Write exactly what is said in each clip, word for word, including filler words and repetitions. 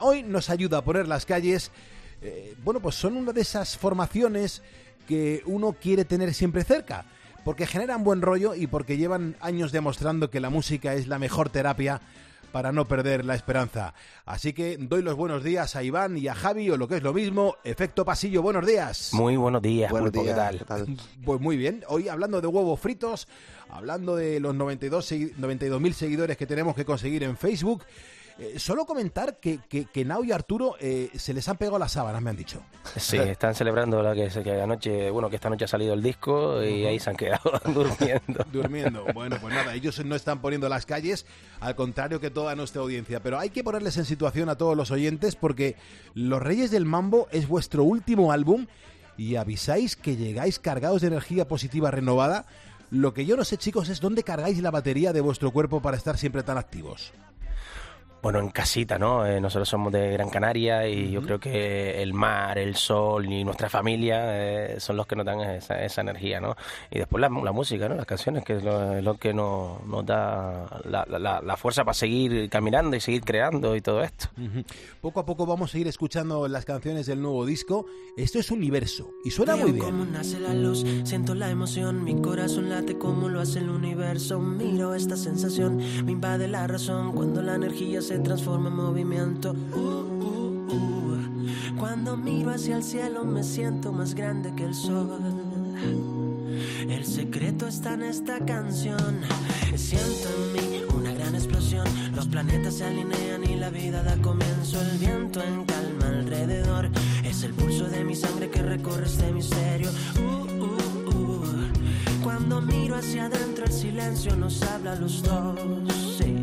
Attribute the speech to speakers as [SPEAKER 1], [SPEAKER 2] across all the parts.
[SPEAKER 1] hoy nos ayuda a poner las calles. Eh, bueno, pues son una de esas formaciones que uno quiere tener siempre cerca, porque generan buen rollo y porque llevan años demostrando que la música es la mejor terapia para no perder la esperanza. Así que doy los buenos días a Iván y a Javi, o lo que es lo mismo, Efecto Pasillo. Buenos días.
[SPEAKER 2] Muy buenos días,
[SPEAKER 3] buenos
[SPEAKER 2] Pulpo,
[SPEAKER 3] días.
[SPEAKER 2] ¿qué tal?
[SPEAKER 3] ¿Qué tal?
[SPEAKER 1] Pues muy bien, hoy hablando de huevos fritos, hablando de los noventa y dos mil seguidores que tenemos que conseguir en Facebook. Eh, solo comentar que, que, que Nao y Arturo eh, se les han pegado las sábanas, me han dicho.
[SPEAKER 2] Sí, están celebrando la que, que anoche, bueno, que esta noche ha salido el disco y uh-huh. ahí se han quedado durmiendo.
[SPEAKER 1] Durmiendo. Bueno, pues nada, ellos no están poniendo las calles, al contrario que toda nuestra audiencia. Pero hay que ponerles en situación a todos los oyentes porque Los Reyes del Mambo es vuestro último álbum y avisáis que llegáis cargados de energía positiva renovada. Lo que yo no sé, chicos, es dónde cargáis la batería de vuestro cuerpo para estar siempre tan activos.
[SPEAKER 2] Bueno, en casita, ¿no? Eh, nosotros somos de Gran Canaria y uh-huh. yo creo que el mar, el sol y nuestra familia eh, son los que nos dan esa, esa energía, ¿no? Y después la, la música, ¿no? Las canciones, que es lo, es lo que nos, nos da la, la, la fuerza para seguir caminando y seguir creando y todo esto.
[SPEAKER 1] Uh-huh. Poco a poco vamos a ir escuchando las canciones del nuevo disco. Esto es Universo y suena
[SPEAKER 4] Veo
[SPEAKER 1] muy bien.
[SPEAKER 4] Cómo nace la luz, siento la emoción, mi corazón late como lo hace el universo. Miro esta sensación, me invade la razón cuando la energía se se transforma en movimiento. Uh, uh, uh. Cuando miro hacia el cielo me siento más grande que el sol. El secreto está en esta canción. Siento en mí una gran explosión. Los planetas se alinean y la vida da comienzo. El viento en calma alrededor. Es el pulso de mi sangre que recorre este misterio. Uh, uh, uh. Cuando miro hacia adentro el silencio nos habla a los dos. Sí.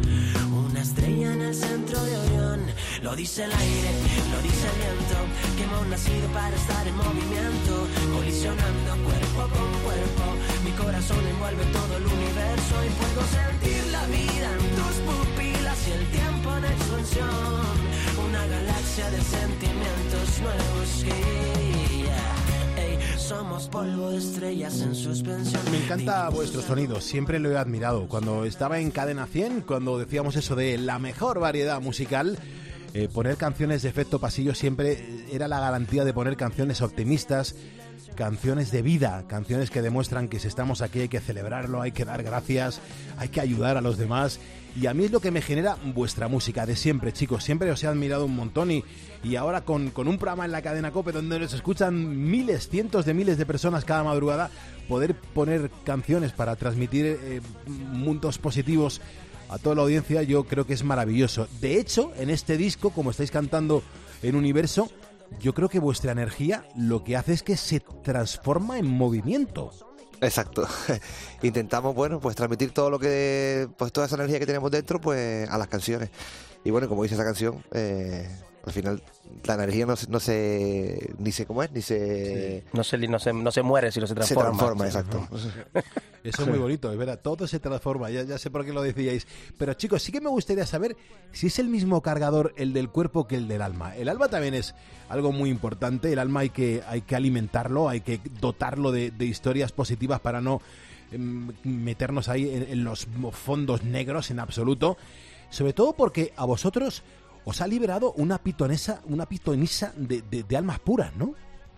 [SPEAKER 4] Una estrella en el centro de Orión. Lo dice el aire, lo dice el viento, que hemos nacido para estar en movimiento, colisionando cuerpo con cuerpo. Mi corazón envuelve todo el universo y puedo sentir la vida en tus pupilas y el tiempo en expansión. Una galaxia de sentimientos nuevos que yeah, hey, somos polvo de estrellas en suspensión.
[SPEAKER 1] Me encanta vuestro sonido, siempre lo he admirado. Cuando estaba en Cadena cien, cuando decíamos eso de la mejor variedad musical, eh, poner canciones de Efecto Pasillo siempre era la garantía de poner canciones optimistas, canciones de vida, canciones que demuestran que si estamos aquí hay que celebrarlo, hay que dar gracias, hay que ayudar a los demás. Y a mí es lo que me genera vuestra música de siempre, chicos. Siempre os he admirado un montón y, y ahora con, con un programa en la cadena COPE donde nos escuchan miles, cientos de miles de personas cada madrugada, poder poner canciones para transmitir eh, mundos positivos a toda la audiencia, yo creo que es maravilloso. De hecho, en este disco, como estáis cantando en Universo, yo creo que vuestra energía lo que hace es que se transforma en movimiento.
[SPEAKER 3] Exacto. Intentamos, bueno, pues transmitir todo lo que, pues toda esa energía que tenemos dentro, pues a las canciones. Y bueno, como dice esa canción, eh, al final la energía no, no se, ni se, ¿cómo es? Ni se...
[SPEAKER 2] Sí. No se, no se, no se muere, sino se transforma.
[SPEAKER 3] Se transforma, exacto.
[SPEAKER 1] Eso es muy bonito, es verdad, todo se transforma, ya, ya sé por qué lo decíais. Pero chicos, sí que me gustaría saber si es el mismo cargador el del cuerpo que el del alma. El alma también es algo muy importante, el alma hay que, hay que alimentarlo, hay que dotarlo de, de historias positivas para no eh, meternos ahí en, en los fondos negros en absoluto. Sobre todo porque a vosotros os ha liberado una pitonesa, una pitonisa de, de, de almas puras, ¿no?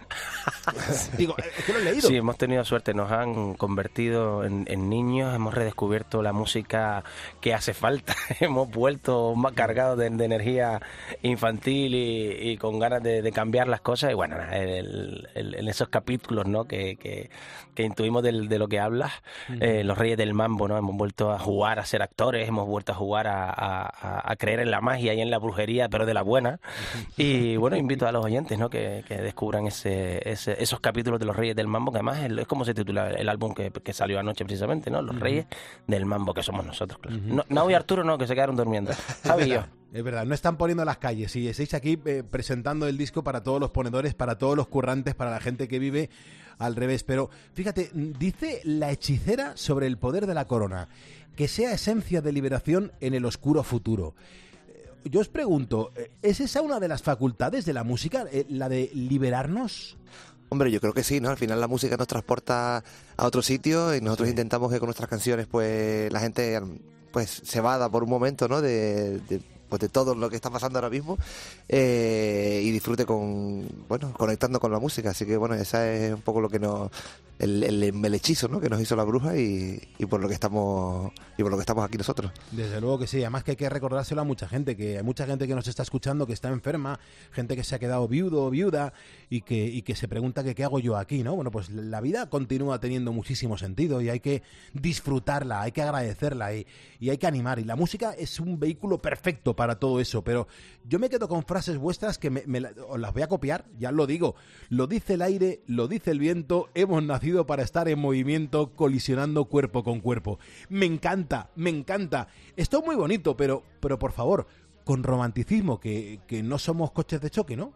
[SPEAKER 1] Digo, es que lo he leído.
[SPEAKER 2] Sí, hemos tenido suerte, nos han convertido en, en niños, hemos redescubierto la música que hace falta, hemos vuelto más cargados de, de energía infantil y, y con ganas de, de cambiar las cosas. Y bueno, el, el, en esos capítulos, ¿no?, que, que, que intuimos de, de lo que hablas, uh-huh. eh, Los Reyes del Mambo, ¿no? Hemos vuelto a jugar, a ser actores, hemos vuelto a jugar a, a, a creer en la magia y en la brujería, pero de la buena. Uh-huh. Y bueno, invito a los oyentes, ¿no?, que, que descubran ese Ese, esos capítulos de Los Reyes del Mambo, que además es, es como se titula el álbum que, que salió anoche precisamente, ¿no? Los uh-huh. Reyes del Mambo, que somos nosotros, claro. Uh-huh. No, Nao y Arturo no, que se quedaron durmiendo. Javi y yo.
[SPEAKER 1] Es verdad, no están poniendo las calles y estáis aquí eh, presentando el disco para todos los ponedores, para todos los currantes, para la gente que vive al revés. Pero fíjate, dice la hechicera sobre el poder de la corona, que sea esencia de liberación en el oscuro futuro. Yo os pregunto, ¿es esa una de las facultades de la música, la de liberarnos?
[SPEAKER 3] Hombre, yo creo que sí, ¿no? Al final la música nos transporta a otro sitio y nosotros sí. intentamos que con nuestras canciones pues la gente pues se vada por un momento, ¿no? De, de, pues de todo lo que está pasando ahora mismo, eh, y disfrute con, bueno, conectando con la música. Así que bueno, esa es un poco lo que nos, el, el, el hechizo, ¿no?, que nos hizo la bruja y, y por lo que estamos y por lo que estamos aquí nosotros.
[SPEAKER 1] Desde luego que sí, además que hay que recordárselo a mucha gente, que hay mucha gente que nos está escuchando que está enferma, gente que se ha quedado viudo o viuda y que, y que se pregunta que qué hago yo aquí, ¿no? Bueno, pues la vida continúa teniendo muchísimo sentido y hay que disfrutarla, hay que agradecerla y, y hay que animar. Y la música es un vehículo perfecto para todo eso, pero yo me quedo con frases vuestras que me, me, os las voy a copiar, ya lo digo. Lo dice el aire, lo dice el viento, hemos nacido para estar en movimiento, colisionando cuerpo con cuerpo. Me encanta, me encanta. Esto es muy bonito, pero, pero por favor, con romanticismo, que, que no somos coches de choque, ¿no?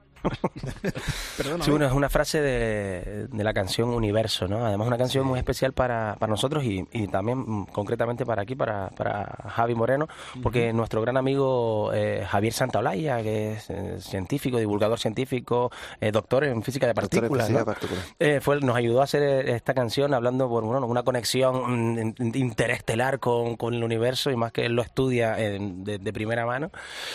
[SPEAKER 2] Sí, bueno, es una frase de, de la canción Universo, ¿no? Además una canción sí. muy especial para, para nosotros y, y también concretamente para aquí, para, para Javi Moreno, porque uh-huh. nuestro gran amigo eh, Javier Santaolalla, que es eh, científico, divulgador científico, eh, doctor en física de partículas, ¿no? eh, fue, nos ayudó a hacer esta canción hablando por bueno, una conexión interestelar con, con el universo, y más que él lo estudia en, de, de primera mano,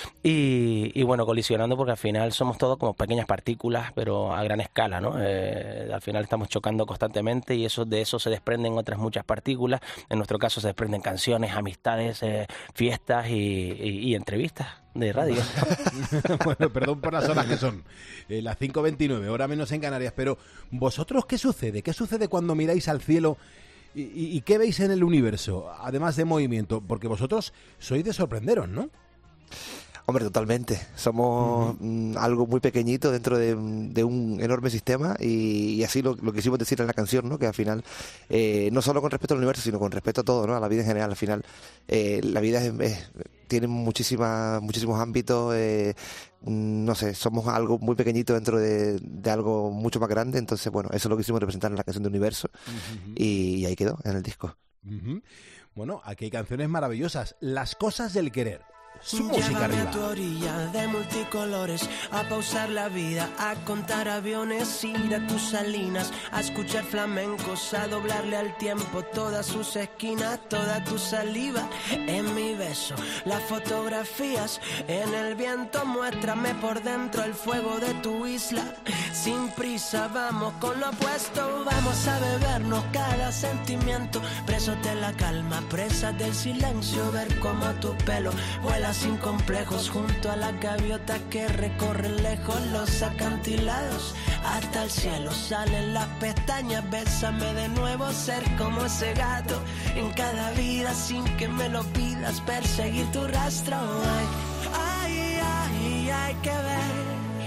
[SPEAKER 2] y, y bueno, colisionando porque al final somos todos como pequeñas partículas, pero a gran escala, ¿no? Eh, al final estamos chocando constantemente y eso de eso se desprenden otras muchas partículas. En nuestro caso se desprenden canciones, amistades, eh, fiestas y, y, y entrevistas de radio.
[SPEAKER 1] Bueno, perdón por las horas que son, eh, las cinco veintinueve, hora menos en Canarias, pero ¿vosotros qué sucede? ¿Qué sucede cuando miráis al cielo? ¿Y, y, y qué veis en el universo, además de movimiento? Porque vosotros sois de sorprenderos, ¿no?
[SPEAKER 3] Hombre, totalmente. Somos uh-huh. algo muy pequeñito dentro de, de un enorme sistema y, y así lo, lo quisimos decir en la canción, ¿no? Que al final, eh, no solo con respecto al universo, sino con respecto a todo, ¿no? A la vida en general. Al final, eh, la vida es, es, tiene muchísimas, muchísimos ámbitos. Eh, no sé, somos algo muy pequeñito dentro de, de algo mucho más grande. Entonces, bueno, eso es lo que quisimos representar en la canción de Universo uh-huh. y, y ahí quedó, en el disco.
[SPEAKER 1] Uh-huh. Bueno, aquí hay canciones maravillosas. Las cosas del querer. Su música arriba.
[SPEAKER 4] A tu orilla de multicolores, a pausar la vida, a contar aviones, ir a tus salinas, a escuchar flamencos, a doblarle al tiempo todas sus esquinas, toda tu saliva en mi beso, las fotografías en el viento, muéstrame por dentro el fuego de tu isla, sin prisa vamos con lo opuesto, vamos a bebernos cada sentimiento, presos de la calma, presas del silencio, ver cómo tu pelo vuela sin complejos junto a la gaviota que recorre lejos los acantilados hasta el cielo, salen las pestañas, bésame de nuevo, ser como ese gato en cada vida sin que me lo pidas, perseguir tu rastro, ay, ay, ay, hay que ver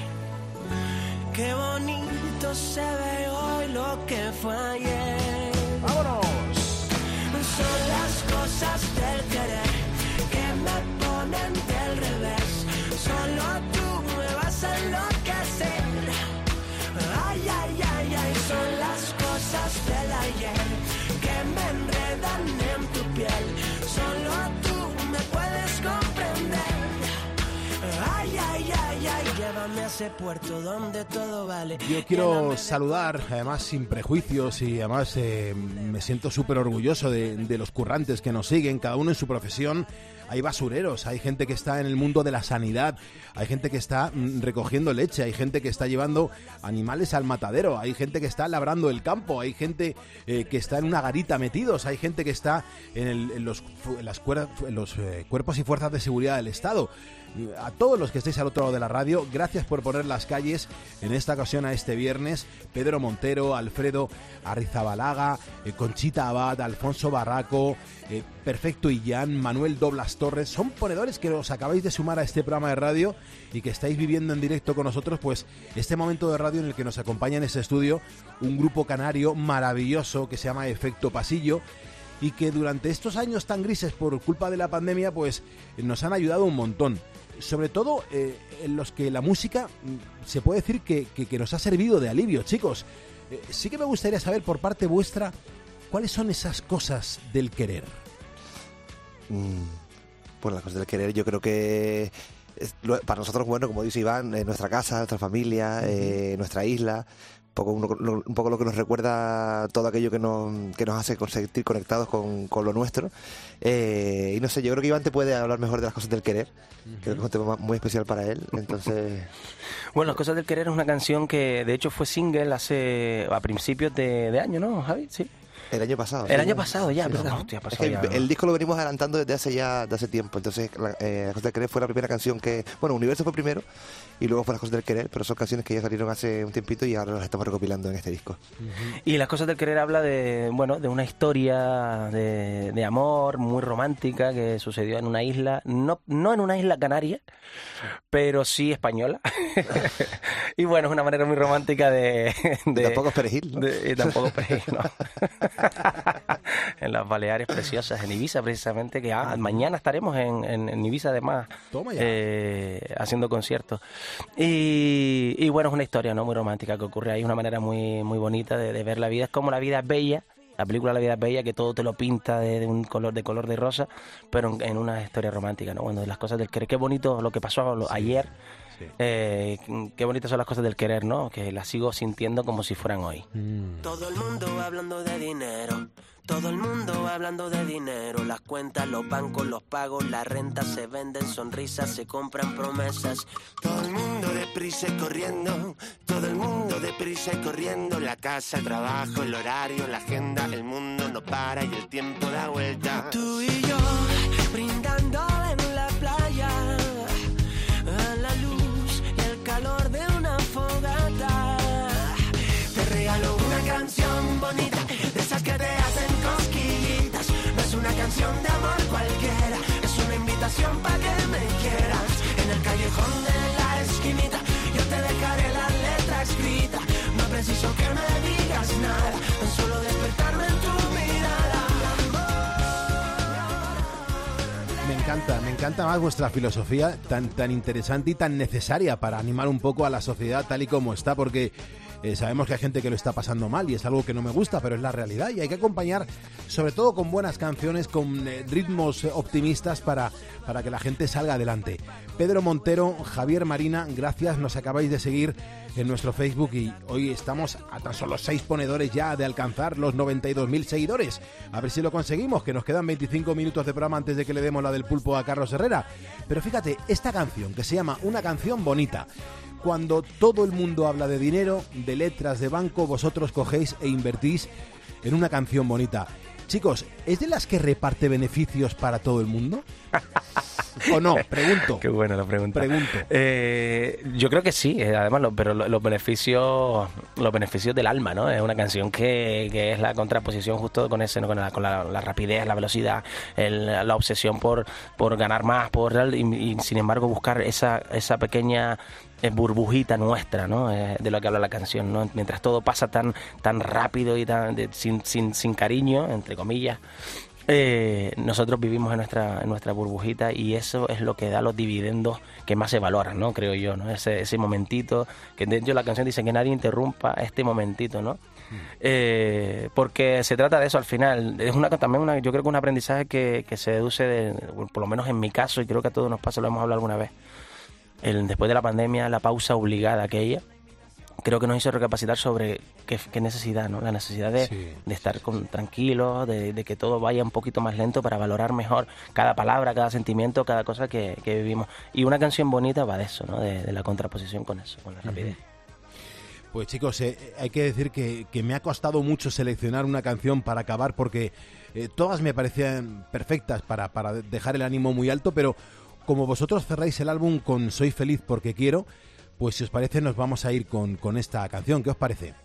[SPEAKER 4] qué bonito se ve hoy lo que fue ayer.
[SPEAKER 1] ¡Vámonos!
[SPEAKER 4] Son las cosas del querer que me ponen del revés, solo tú me vas a enloquecer, ay, ay, ay, ay, son las cosas del ayer que me enredan en tu piel, solo tú me puedes comprender, ay, ay, ay, ay, llévame a ese puerto donde todo vale.
[SPEAKER 1] Yo quiero saludar, además sin prejuicios, y además eh, me siento súper orgulloso de, de los currantes que nos siguen, cada uno en su profesión. Hay basureros, hay gente que está en el mundo de la sanidad, hay gente que está mm, recogiendo leche, hay gente que está llevando animales al matadero, hay gente que está labrando el campo, hay gente eh, que está en una garita metidos, hay gente que está en, el, en los, en las cuer- en los eh, cuerpos y fuerzas de seguridad del Estado. A todos los que estéis al otro lado de la radio, gracias por poner las calles en esta ocasión a este viernes. Pedro Montero, Alfredo Arrizabalaga, eh, Conchita Abad, Alfonso Barraco, eh, Perfecto Illán, Manuel Doblas Torres, son ponedores que os acabáis de sumar a este programa de radio y que estáis viviendo en directo con nosotros pues este momento de radio en el que nos acompaña en este estudio un grupo canario maravilloso que se llama Efecto Pasillo, y que durante estos años tan grises por culpa de la pandemia pues nos han ayudado un montón. Sobre todo eh, en los que la música se puede decir que, que, que nos ha servido de alivio, chicos. Eh, sí que me gustaría saber por parte vuestra cuáles son esas cosas del querer.
[SPEAKER 3] Mm, pues las cosas del querer yo creo que es, lo, para nosotros, bueno, como dice Iván, eh, nuestra casa, nuestra familia, uh-huh. eh, nuestra isla, poco, un, un poco lo que nos recuerda todo aquello que nos, que nos hace sentir conectados con, con lo nuestro. Eh, y no sé, yo creo que Iván te puede hablar mejor de Las cosas del querer, uh-huh. Creo que es un tema muy especial para él, entonces...
[SPEAKER 2] Bueno, Las cosas del querer es una canción que de hecho fue single hace a principios de, de año, ¿no, Javi? Sí.
[SPEAKER 3] El año pasado.
[SPEAKER 2] El
[SPEAKER 3] sí,
[SPEAKER 2] año pasado ya,
[SPEAKER 3] sí,
[SPEAKER 2] ¿verdad?
[SPEAKER 3] ¿no?
[SPEAKER 2] Hostia,
[SPEAKER 3] es que
[SPEAKER 2] ya,
[SPEAKER 3] el,
[SPEAKER 2] ¿no?
[SPEAKER 3] el disco lo venimos adelantando desde hace ya de hace tiempo, entonces la, eh, Las cosas del querer fue la primera canción que... Bueno, Universo fue primero y luego fue Las cosas del querer, pero son canciones que ya salieron hace un tiempito y ahora las estamos recopilando en este disco.
[SPEAKER 2] Uh-huh. Y Las cosas del querer habla de, bueno, de una historia de, de amor muy romántica que sucedió en una isla, no, no en una isla canaria, pero sí española. Y bueno, es una manera muy romántica de... de
[SPEAKER 3] y tampoco es perejil, ¿no?
[SPEAKER 2] De, y tampoco es perejil, ¿no? En las Baleares preciosas, en Ibiza precisamente, que ah, mañana estaremos en, en, en Ibiza además, eh, haciendo conciertos. Y, y bueno, es una historia, ¿no?, muy romántica que ocurre ahí, una manera muy, muy bonita de, de ver la vida. Es como La vida es bella, la película La vida es bella, que todo te lo pinta de, de un color de color de rosa, pero en, en una historia romántica, ¿no? Bueno, de las cosas del querer. Qué bonito lo que pasó lo, sí, ayer. Sí. Eh, qué bonitas son las cosas del querer, ¿no? Que las sigo sintiendo como si fueran hoy.
[SPEAKER 4] Mm. Todo el mundo hablando de dinero, todo el mundo hablando de dinero. Las cuentas, los bancos, los pagos, la renta, se venden sonrisas, se compran promesas. Todo el mundo deprisa y corriendo, todo el mundo deprisa y corriendo. La casa, el trabajo, el horario, la agenda, el mundo no para y el tiempo da vuelta. Tú y yo brindando en la playa, a la luz y el calor de una fogata. Te regalo una canción bonita, de esas que te hacen cosquillitas. No es una canción de amor cualquiera, es una invitación para que me quieras. En el callejón de la esquinita yo te dejaré la letra escrita. No preciso que me digas nada, tan solo despertarme en tu mirada.
[SPEAKER 1] Me encanta, me encanta más vuestra filosofía tan, tan interesante y tan necesaria para animar un poco a la sociedad tal y como está, porque eh, sabemos que hay gente que lo está pasando mal y es algo que no me gusta, pero es la realidad y hay que acompañar sobre todo con buenas canciones, con eh, ritmos optimistas para, para que la gente salga adelante. Pedro Montero, Javier Marina, gracias, nos acabáis de seguir en nuestro Facebook y hoy estamos a tan solo seis ponedores ya de alcanzar los noventa y dos mil seguidores. A ver si lo conseguimos, que nos quedan veinticinco minutos de programa antes de que le demos la del pulpo a Carlos Herrera. Pero fíjate, esta canción que se llama Una canción bonita, cuando todo el mundo habla de dinero, de letras de banco, vosotros cogéis e invertís en una canción bonita. Chicos, ¿es de las que reparte beneficios para todo el mundo? ¿O no? Pregunto.
[SPEAKER 2] Qué buena la pregunta.
[SPEAKER 1] Pregunto.
[SPEAKER 2] Eh, yo creo que sí, eh, además, lo, pero lo, los beneficios los beneficios del alma, ¿no? Es una canción que, que es la contraposición justo con ese, ¿no? Con, la, con la, la rapidez, la velocidad, el, la obsesión por, por ganar más, por y, y sin embargo buscar esa, esa pequeña burbujita nuestra, ¿no? Eh, de lo que habla la canción, ¿no? Mientras todo pasa tan tan rápido y tan de, sin, sin, sin cariño, entre comillas, eh, nosotros vivimos en nuestra en nuestra burbujita y eso es lo que da los dividendos que más se valoran, ¿no? Creo yo, ¿no? Ese, ese momentito, que de hecho la canción dice que nadie interrumpa este momentito, ¿no? Mm. Eh, porque se trata de eso al final. Es una también una, yo creo que un aprendizaje que, que se deduce de, por lo menos en mi caso, y creo que a todos nos pasa, lo hemos hablado alguna vez. El, después de la pandemia, la pausa obligada aquella, creo que nos hizo recapacitar sobre qué, qué necesidad, ¿no? La necesidad de, sí, de estar con, tranquilos, de, de que todo vaya un poquito más lento para valorar mejor cada palabra, cada sentimiento, cada cosa que, que vivimos. Y una canción bonita va de eso, ¿no? De, de la contraposición con eso, con la rapidez. Uh-huh.
[SPEAKER 1] Pues chicos, eh, hay que decir que, que me ha costado mucho seleccionar una canción para acabar porque eh, todas me parecían perfectas para, para dejar el ánimo muy alto, pero como vosotros cerráis el álbum con Soy feliz porque quiero, pues si os parece nos vamos a ir con, con esta canción. ¿Qué os parece?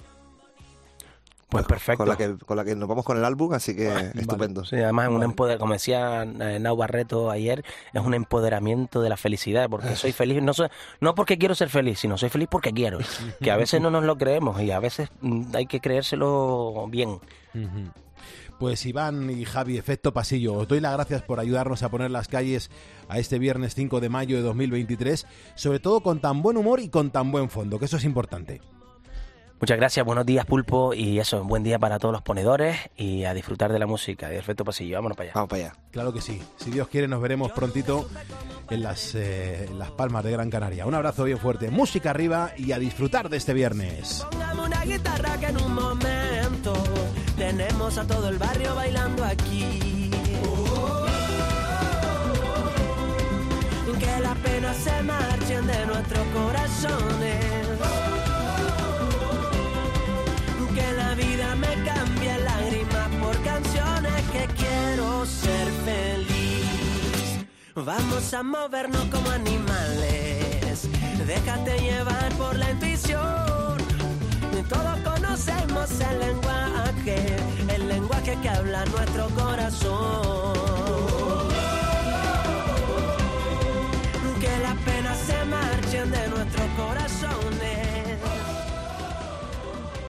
[SPEAKER 2] Pues perfecto.
[SPEAKER 3] Con la que, con la que nos vamos con el álbum, así que vale, estupendo.
[SPEAKER 2] Sí, además,
[SPEAKER 1] vale.
[SPEAKER 2] un empoder, como decía eh, Nau Barreto ayer, es un empoderamiento de la felicidad, porque soy feliz, no soy, no porque quiero ser feliz, sino soy feliz porque quiero. Que a veces no nos lo creemos y a veces mm, hay que creérselo bien.
[SPEAKER 1] Uh-huh. Pues Iván y Javi, Efecto Pasillo, os doy las gracias por ayudarnos a poner las calles a este viernes cinco de mayo de dos mil veintitrés, sobre todo con tan buen humor y con tan buen fondo, que eso es importante.
[SPEAKER 2] Muchas gracias, buenos días, Pulpo, y eso, un buen día para todos los ponedores y a disfrutar de la música y del efecto pasillo. Vámonos para allá.
[SPEAKER 3] Vamos para allá.
[SPEAKER 1] Claro que sí. Si Dios quiere, nos veremos prontito en las, eh, en las Palmas de Gran Canaria. Un abrazo bien fuerte. Música arriba y a disfrutar de este viernes.
[SPEAKER 4] Pongamos una guitarra que en un momento tenemos a todo el barrio bailando aquí. Que las penas se marchen de nuestros corazones. Que la vida me cambie lágrimas por canciones, que quiero ser feliz. Vamos a movernos como animales, déjate llevar por la intuición. Todos conocemos el lenguaje, el lenguaje que habla nuestro corazón.